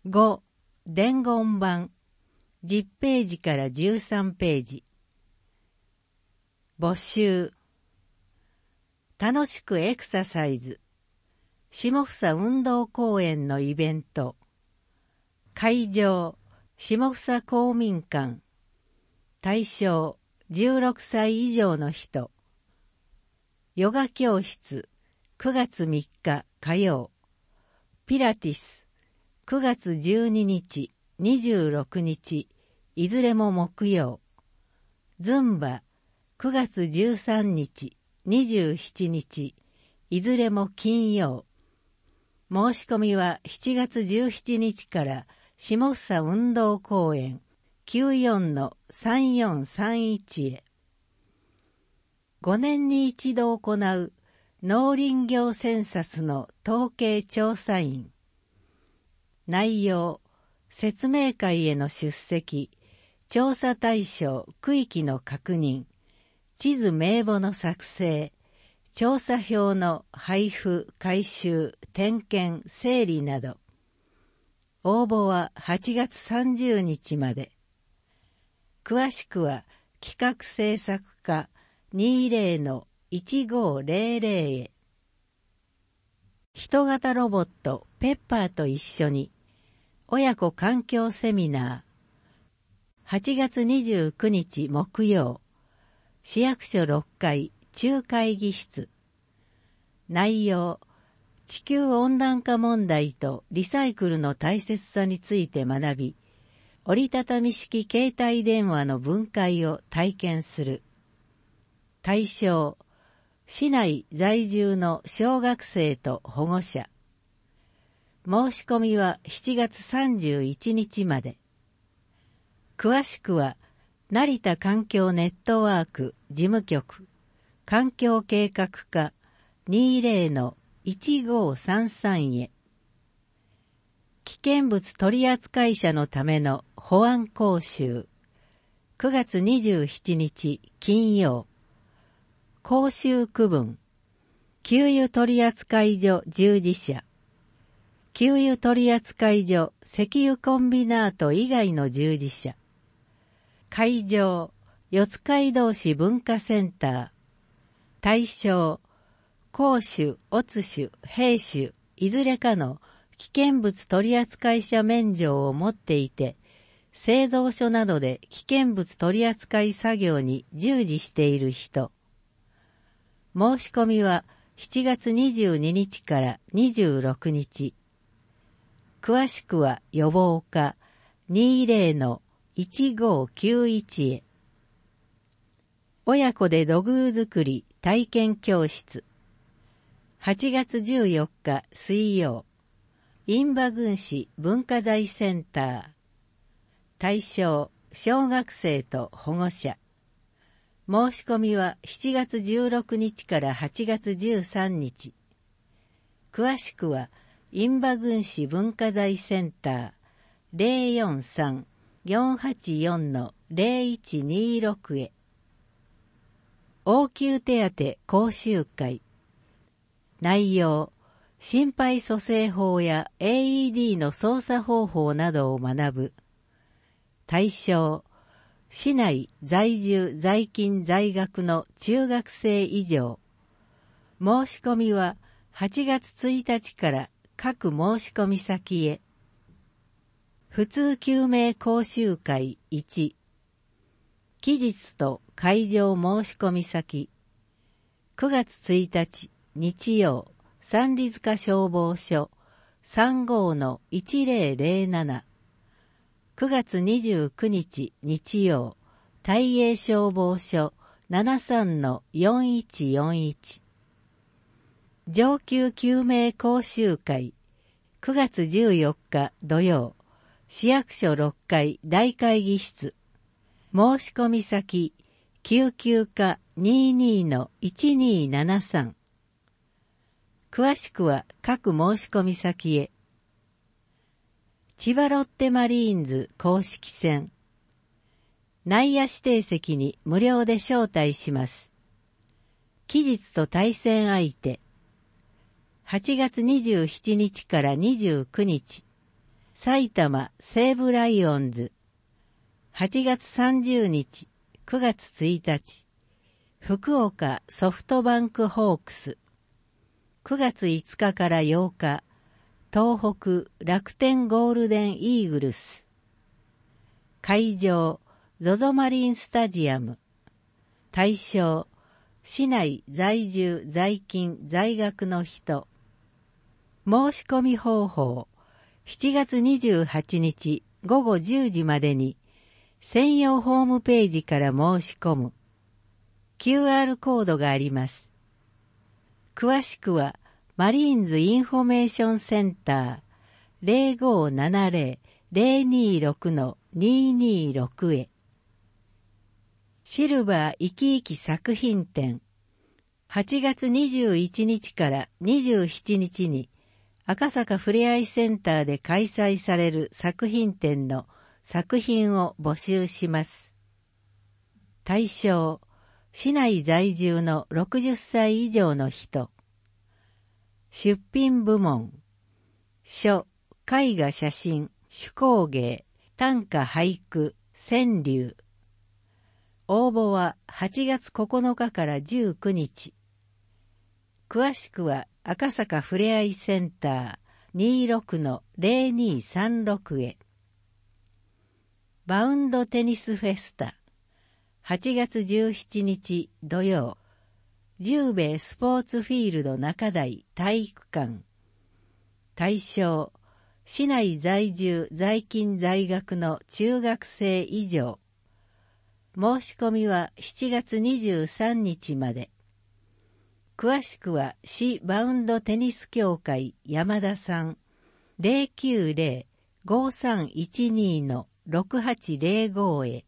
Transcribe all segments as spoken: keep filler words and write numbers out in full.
ご. 伝言版じゅっページからじゅうさんページ。募集。楽しくエクササイズ。下総運動公園のイベント。会場、下総公民館。対象、じゅうろくさい以上の人。ヨガ教室、くがつみっか火曜。ピラティス、くがつじゅうににち、にじゅうろくにち、いずれも木曜。ズンバ、くがつじゅうさんにち、にじゅうしちにち、いずれも金曜。申し込みはしちがつじゅうしちにちから下総運動公園 きゅうよんのさんよんさんいち へ。ごねんに一度行う農林業センサスの統計調査員。内容、説明会への出席、調査対象区域の確認、地図名簿の作成、調査票の配布、回収、点検、整理など。応募ははちがつさんじゅうにちまで。詳しくは企画制作課 にじゅうのいちごぜろぜろ へ。人型ロボットペッパーと一緒に親子環境セミナー。はちがつにじゅうくにち木曜。市役所ろっかい中会議室。内容、地球温暖化問題とリサイクルの大切さについて学び、折りたたみ式携帯電話の分解を体験する。対象、市内在住の小学生と保護者。申し込みはしちがつさんじゅういちにちまで。詳しくは、成田環境ネットワーク事務局、環境計画課 にじゅうのいちごさんさん へ。危険物取扱者のための保安講習。くがつにじゅうしちにち金曜。講習区分。給油取扱所従事者。給油取扱所石油コンビナート以外の従事者。会場、四街道市文化センター。対象、公主、乙主、兵主、いずれかの危険物取扱者免状を持っていて、製造所などで危険物取扱作業に従事している人。申し込みはしちがつにじゅうににちからにじゅうろくにち。詳しくは予防課 にじゅうのいちごきゅういち へ。親子で土偶作り体験教室。はちがつじゅうよっか水曜。印旛郡市文化財センター。対象、小学生と保護者。申し込みはしちがつじゅうろくにちからはちがつじゅうさんにち。詳しくは、印旛郡市文化財センター ぜろよんさん よんはちよん のぜろいちにろく へ。応急手当講習会。内容、心肺蘇生法や エーイーディー の操作方法などを学ぶ。対象、市内在住在勤在学の中学生以上。申し込みははちがつついたちから各申し込み先へ。普通救命講習会いち。期日と会場申し込み先。くがつついたち日曜、三里塚消防署 さんごのいちぜろぜろなな。くがつにじゅうくにち日曜、大栄消防署 ななさんのよんいちよんいち。上級救命講習会。くがつじゅうよっか土曜、市役所ろっかい大会議室。申し込み先、救急課 にじゅうにのいちにーななさん。詳しくは各申し込み先へ。千葉ロッテマリーンズ公式戦。内野指定席に無料で招待します。期日と対戦相手。はちがつにじゅうしちにちからにじゅうくにち。 埼玉西武ライオンズ。はちがつさんじゅうにち、くがつついたち、福岡ソフトバンクホークス。くがついつかからようか、東北楽天ゴールデンイーグルス。会場、ゾゾマリンスタジアム。対象、市内在住在勤在学の人。申し込み方法、しちがつにじゅうはちにちごごじゅうじまでに、専用ホームページから申し込む。キューアール コードがあります。詳しくは、マリーンズインフォメーションセンター ゼロごーななゼロ ゼロにーろく にーにーろく へ。シルバー生き生き作品展。はちがつにじゅういちにちからにじゅうしちにちに赤坂ふれあいセンターで開催される作品展の作品を募集します。対象、市内在住のろくじゅっさい以上の人。出品部門、書、絵画写真、手工芸、短歌俳句、川柳。応募ははちがつここのかからじゅうくにち。詳しくは赤坂ふれあいセンター にーろくのゼロにーさんろく へ。バウンドテニスフェスタ。はちがつじゅうしちにち土曜。十兵衛スポーツフィールド中台体育館。対象、市内在住在勤在学の中学生以上。申し込みはしちがつにじゅうさんにちまで。詳しくは市バウンドテニス協会山田さん ゼロきゅうゼロ ごーさんいちにー のろくはちゼロご へ。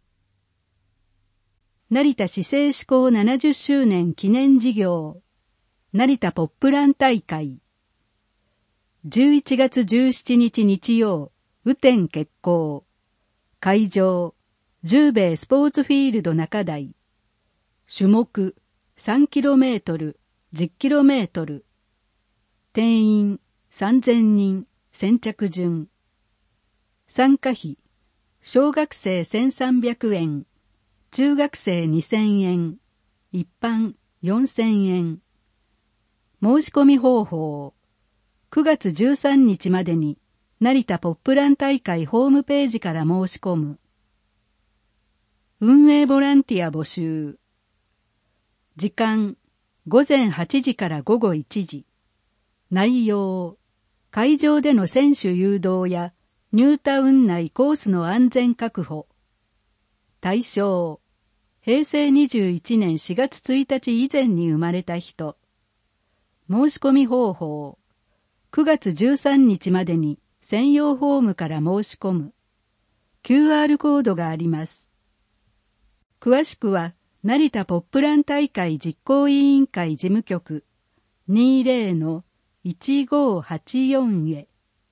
成田市政施行ななじゅっしゅうねん記念事業成田ポップラン大会。じゅういちがつじゅうしちにち日曜、雨天決行。会場、十兵衛スポーツフィールド中台。種目、さんキロメートル、じゅっキロメートル。定員、さんぜんにん、先着順。参加費、小学生せんさんびゃくえん、中学生にせんえん、一般よんせんえん。申し込み方法、くがつじゅうさんにちまでに成田ポップラン大会ホームページから申し込む。運営ボランティア募集。時間、ごぜんはちじからごごいちじ。内容、会場での選手誘導やニュータウン内コースの安全確保。対象、へいせいにじゅういちねんしがつついたち以前に生まれた人。申し込み方法、くがつじゅうさんにちまでに専用フォームから申し込む。キューアール コードがあります。詳しくは、成田ポップラン大会実行委員会事務局 にじゅうのいちごはちよん へ。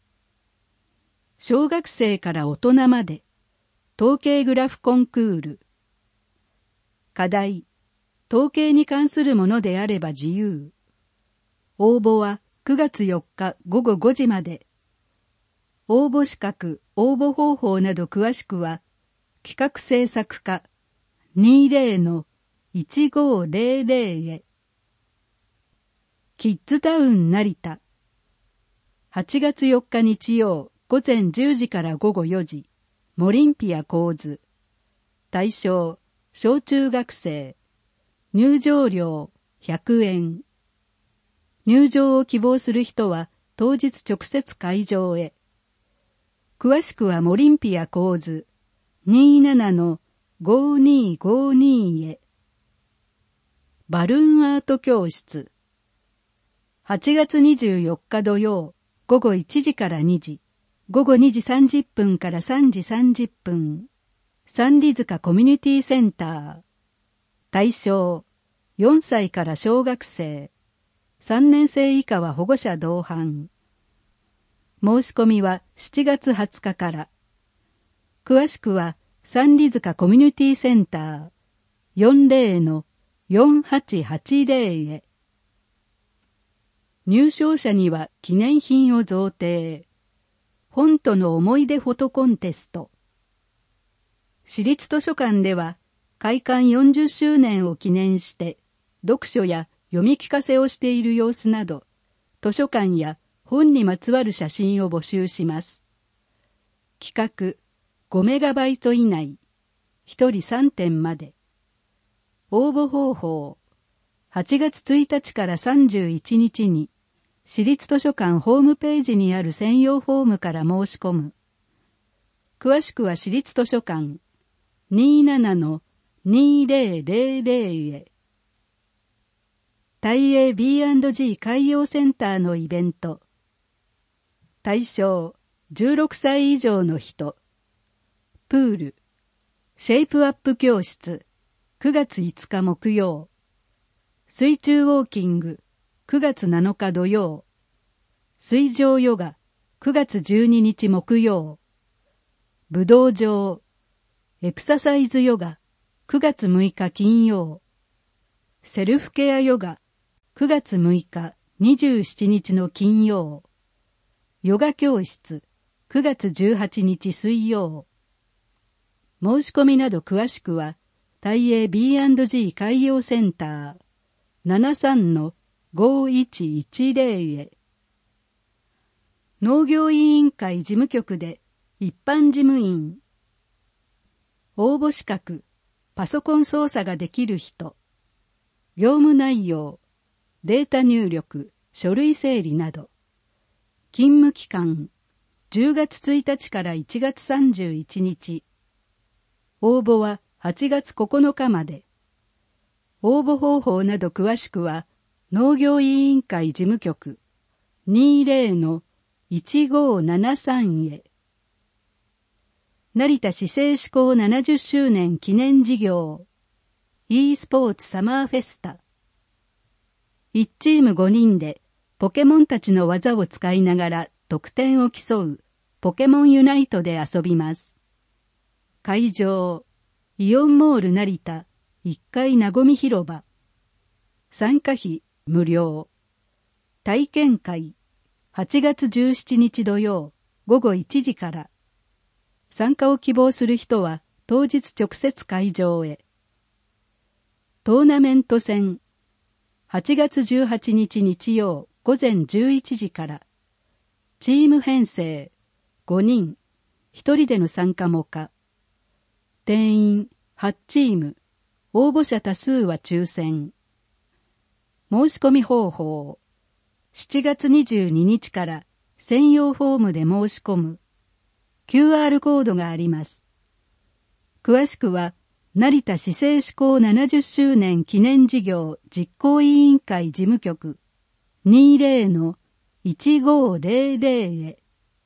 小学生から大人まで、統計グラフコンクール。課題、統計に関するものであれば自由。応募はくがつよっかごごごじまで。応募資格、応募方法など詳しくは、企画制作課 にじゅうのいちごゼロゼロ へ。キッズタウン成田。はちがつよっか日曜ごぜんじゅうじからごごよじ、モリンピア構図。対象、小中学生。入場料ひゃくえん。入場を希望する人は当日直接会場へ。詳しくはモリンピア構図 にじゅうななのごにーごにー へ。バルーンアート教室。はちがつにじゅうよっか土曜ごごいちじからにじ、ごごにじさんじゅっぷんからさんじさんじゅっぷん。三里塚コミュニティセンター。対象、よんさいから小学生。さんねんせい以下は保護者同伴。申し込みはしちがつはつかから。詳しくは三里塚コミュニティセンター よんじゅうのよんはちはちゼロ へ。入賞者には記念品を贈呈。 本との思い出フォトコンテスト。市立図書館では開館よんじゅっしゅうねんを記念して読書や読み聞かせをしている様子など、図書館や本にまつわる写真を募集します。企画ごメガバイト以内、ひとりさんてんまで。応募方法、はちがつついたちからさんじゅういちにちに市立図書館ホームページにある専用フォームから申し込む。詳しくは市立図書館 にじゅうななのにせんへ。大英 ビーアンドジー 海洋センターのイベント。対象じゅうろくさい以上の人。プールシェイプアップ教室くがついつか木曜。水中ウォーキングくがつなのか土曜。水上ヨガくがつじゅうににち木曜。武道場エクササイズヨガくがつむいか金曜。セルフケアヨガくがつむいかにじゅうしちにちの金曜。ヨガ教室くがつじゅうはちにち水曜。申し込みなど詳しくは大英 ビーアンドジー 海洋センター ななさんのごいちいちぜろ へ。農業委員会事務局で一般事務員。応募資格、パソコン操作ができる人。業務内容、データ入力、書類整理など。勤務期間、じゅうがつついたちからいちがつさんじゅういちにち。応募ははちがつここのかまで。応募方法など詳しくは、農業委員会事務局 にじゅうのいちごななさん へ。成田市政施行ななじゅっしゅうねん記念事業 e スポーツサマーフェスタ。いちチームごにんでポケモンたちの技を使いながら得点を競うポケモンユナイトで遊びます。会場、イオンモール成田いっかいなごみ広場。参加費無料。体験会、はちがつじゅうしちにち土曜ごごいちじから。参加を希望する人は当日直接会場へ。トーナメント戦、はちがつじゅうはちにち日曜ごぜんじゅういちじから。チーム編成、ごにん、ひとりでの参加も可。定員はちチーム、応募者多数は抽選。申し込み方法、しちがつにじゅうににちから専用フォームで申し込む。キューアール コードがあります。詳しくは、成田市政施行ななじゅっしゅうねん記念事業実行委員会事務局 にじゅうのいちごぜろぜろ へ。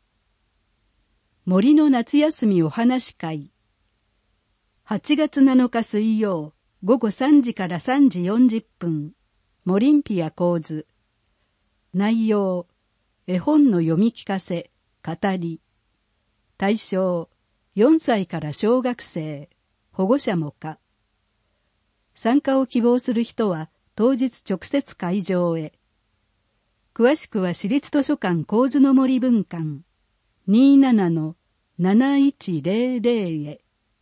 森の夏休みお話会。はちがつなのか水曜ごごさんじからさんじよんじゅっぷん。モリンピア構図。内容、絵本の読み聞かせ、語り。対象、よんさいから小学生、保護者も可。参加を希望する人は当日直接会場へ。詳しくは市立図書館構図の森分館 にじゅうななのなないちぜろぜろ へ。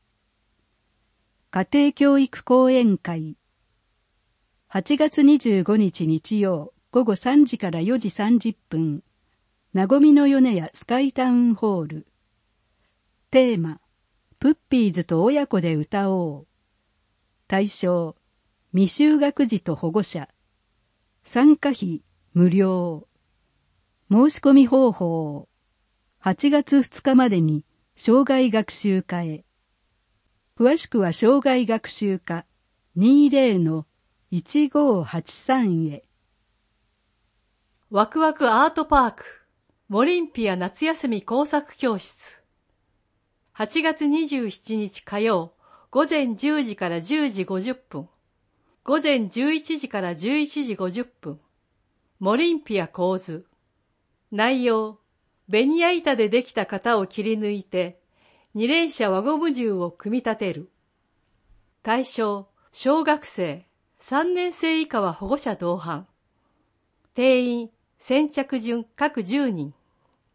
家庭教育講演会。はちがつにじゅうごにち日曜ごごさんじからよじさんじゅっぷん。なごみの米屋スカイタウンホール。テーマ、プッピーズと親子で歌おう。対象、未就学児と保護者。参加費無料。申し込み方法、はちがつふつかまでに生涯学習課へ。詳しくは生涯学習課 にじゅうのいちごはちさん へ。 ワクワクアートパークモリンピア夏休み工作教室。はちがつにじゅうしちにち火曜ごぜんじゅうじからじゅうじごじゅっぷん。ごぜんじゅういちじからじゅういちじごじゅっぷん。モリンピア構図。内容、ベニヤ板でできた型を切り抜いて、二連射輪ゴム銃を組み立てる。対象、小学生、さんねんせい以下は保護者同伴。定員、先着順各じゅうにん。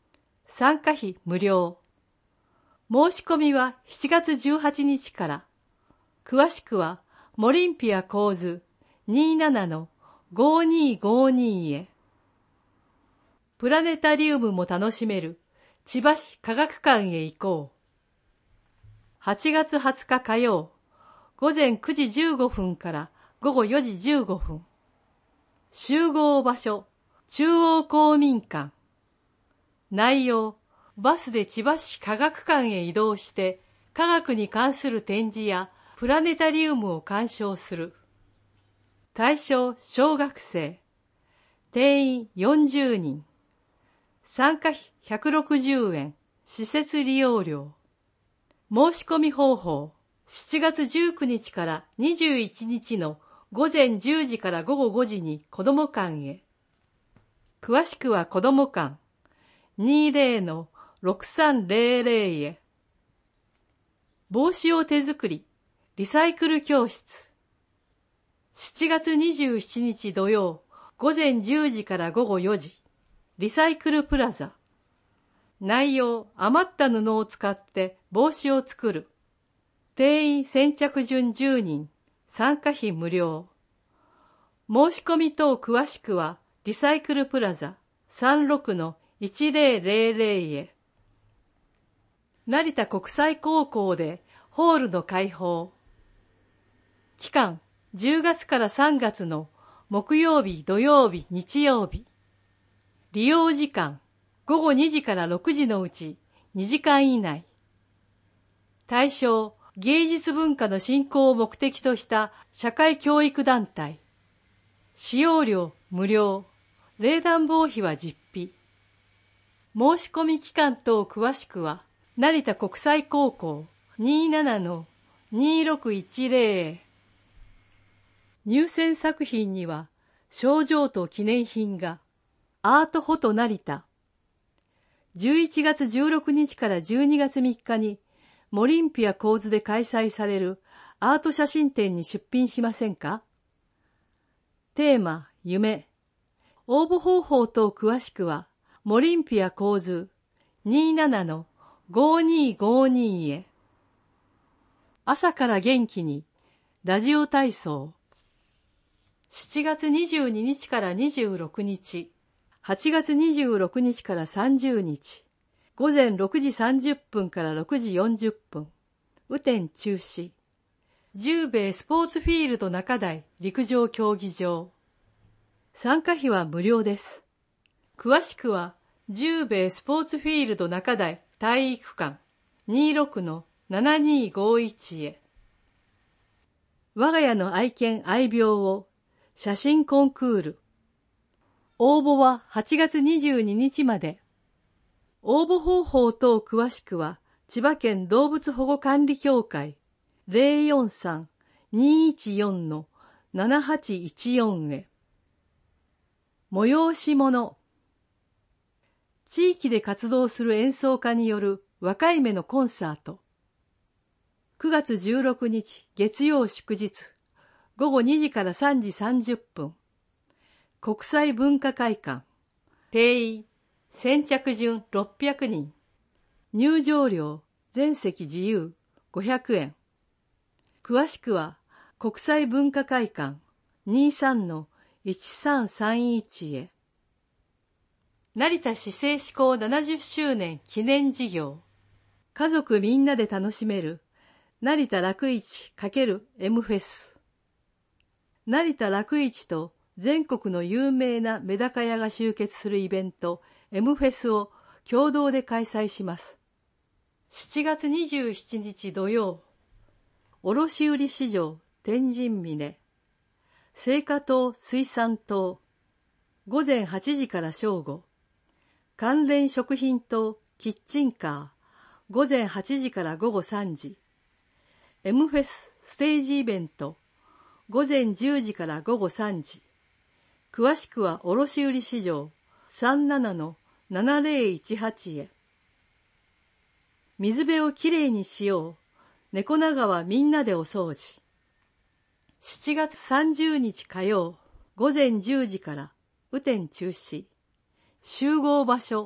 参加費無料。申し込みはしちがつじゅうはちにちから。詳しくは、モリンピア構図 にじゅうななのごにーごに へ。プラネタリウムも楽しめる千葉市科学館へ行こう。はちがつはつか火曜、午前くじじゅうごふんから午後よじじゅうごふん。集合場所、中央公民館。内容、バスで千葉市科学館へ移動して科学に関する展示やプラネタリウムを鑑賞する。対象小学生。定員よんじゅうにん。参加費ひゃくろくじゅうえん。施設利用料。申し込み方法。しちがつじゅうくにちからにじゅういちにちのごぜんじゅうじからごごごじに子ども館へ。詳しくは子ども館 にじゅうのろくさんぜろぜろ へ。帽子を手作り、リサイクル教室。しちがつにじゅうしちにち土曜、ごぜんじゅうじからごごよじ。リサイクルプラザ。内容、余った布を使って帽子を作る。定員先着順じゅうにん。参加費無料。申し込み等詳しくは、リサイクルプラザ さんじゅうろくのいちぜろぜろぜろ へ。成田国際高校でホールの開放。期間、じゅうがつからさんがつの木曜日、土曜日、日曜日。利用時間、ごごにじからろくじのうちにじかん以内。対象、芸術文化の振興を目的とした社会教育団体。使用料無料。冷暖房費は実費。申し込み期間等詳しくは、成田国際高校 にじゅうななのにじゅうろくいちぜろ へ。入選作品には、賞状と記念品が、アートフォト成田。じゅういちがつじゅうろくにちからじゅうにがつみっかに、モリンピア構図で開催されるアート写真展に出品しませんか？テーマ、夢。応募方法等詳しくは、モリンピア構図 にじゅうななのごにーごに へ。朝から元気に、ラジオ体操。しちがつにじゅうににちからにじゅうろくにち、はちがつにじゅうろくにちからさんじゅうにち、ごぜんろくじさんじゅっぷんからろくじよんじゅっぷん、雨天中止。十兵衛スポーツフィールド中台陸上競技場。参加費は無料です。詳しくは、十兵衛スポーツフィールド中台体育館 にじゅうろくのななにーごいち へ。我が家の愛犬愛病を写真コンクール。応募ははちがつにじゅうににちまで。応募方法等詳しくは、千葉県動物保護管理協会 ゼロよんさん にーいちよんのななはちいちよん へ。催し物。地域で活動する演奏家による若い芽のコンサート。くがつじゅうろくにち月曜祝日、ごごにじからさんじさんじゅっぷん。国際文化会館。定員、先着順ろっぴゃくにん。入場料、全席自由、ごひゃくえん。詳しくは、国際文化会館 にじゅうさんのいちさんさんいち へ。成田市政施行ななじゅっしゅうねん記念事業。家族みんなで楽しめる成田楽市 ×エム フェス。成田楽市と全国の有名なメダカ屋が集結するイベント エム フェスを共同で開催します。しちがつにじゅうしちにち土曜、卸売市場天神峰、青果棟水産棟、ごぜんはちじから正午、関連食品棟キッチンカー、ごぜんはちじからごごさんじ、エム フェスステージイベント、ごぜんじゅうじからごごさんじ。詳しくは卸売市場 さんじゅうななのななぜろいちはち へ。水辺をきれいにしよう。猫名川みんなでお掃除。しちがつさんじゅうにち火曜、ごぜんじゅうじから雨天中止。集合場所、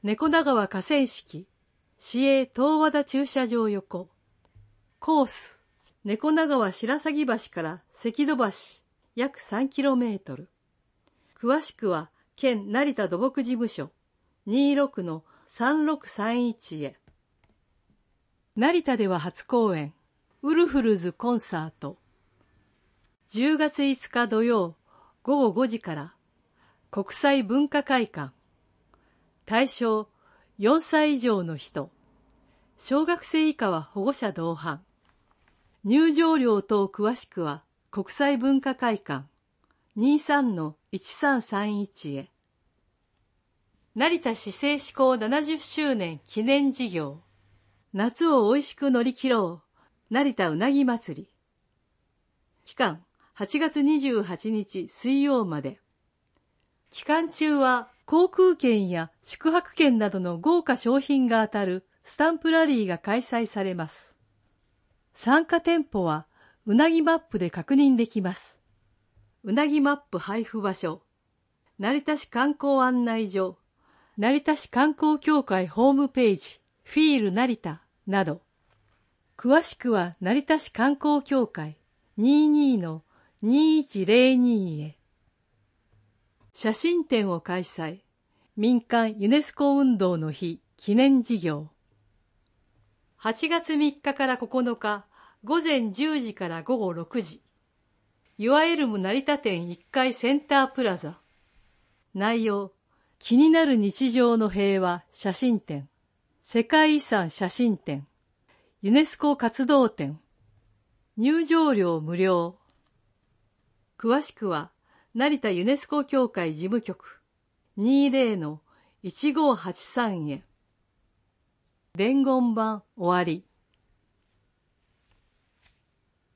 猫田川河川敷、市営東和田駐車場横。コース、猫田川白鷺橋から関戸橋、約 さんキロメートル。詳しくは、県成田土木事務所、にじゅうろくのさんろくさんいち へ。成田では初公演、ウルフルズコンサート。じゅうがついつか土曜、ごごごじから、国際文化会館。対象、よんさい以上の人。小学生以下は保護者同伴。入場料等詳しくは、国際文化会館 にじゅうさんのいちさんさんいち へ。成田市政施行ななじゅっしゅうねん記念事業。夏をおいしく乗り切ろう。成田うなぎ祭り。期間、はちがつにじゅうはちにち水曜まで。期間中は航空券や宿泊券などの豪華商品が当たるスタンプラリーが開催されます。参加店舗はうなぎマップで確認できます。うなぎマップ配布場所、成田市観光案内所、成田市観光協会ホームページ、フィール成田など。詳しくは成田市観光協会 にじゅうにのにいちぜろに へ。写真展を開催。民間ユネスコ運動の日記念事業。はちがつみっかからここのか、ごぜんじゅうじからごごろくじ。ユアエルム成田店いっかいセンタープラザ。内容、気になる日常の平和写真展、世界遺産写真展、ユネスコ活動展。入場料無料。詳しくは、成田ユネスコ協会事務局 にじゅうぜろのいちごーはちさん へ。伝言版終わり。